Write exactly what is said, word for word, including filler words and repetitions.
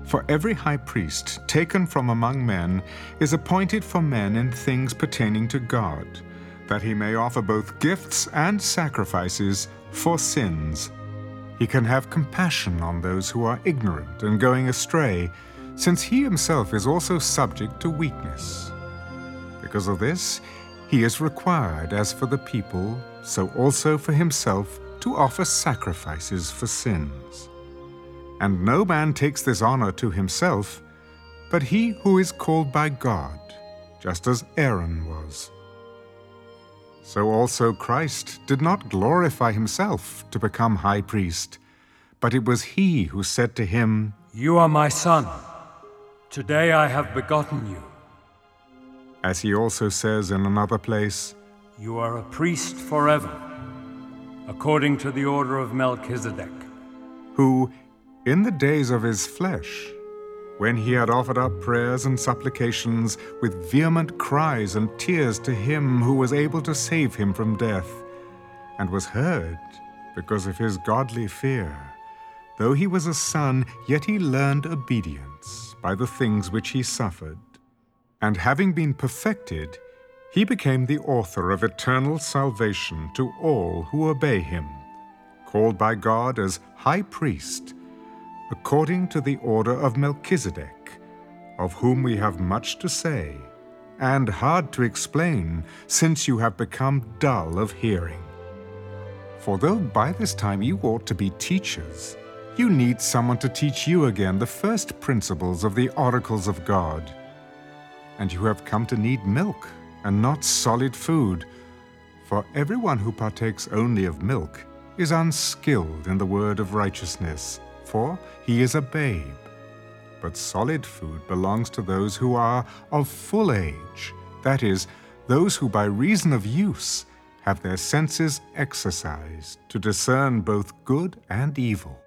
For every high priest taken from among men is appointed for men in things pertaining to God, that he may offer both gifts and sacrifices for sins. He can have compassion on those who are ignorant and going astray, since he himself is also subject to weakness. Because of this, he is required, as for the people, so also for himself, to offer sacrifices for sins. And no man takes this honor to himself, but he who is called by God, just as Aaron was. So also Christ did not glorify himself to become high priest, but it was he who said to him, "You are my son. Today I have begotten you." As he also says in another place, "You are a priest forever, according to the order of Melchizedek." Who, in the days of his flesh, when he had offered up prayers and supplications with vehement cries and tears to him who was able to save him from death, and was heard because of his godly fear, though he was a son, yet he learned obedience by the things which he suffered. And having been perfected, he became the author of eternal salvation to all who obey him, called by God as high priest, according to the order of Melchizedek, of whom we have much to say, and hard to explain, since you have become dull of hearing. For though by this time you ought to be teachers, you need someone to teach you again the first principles of the oracles of God. And you have come to need milk, and not solid food, for everyone who partakes only of milk is unskilled in the word of righteousness, for he is a babe. But solid food belongs to those who are of full age, that is, those who by reason of use have their senses exercised to discern both good and evil.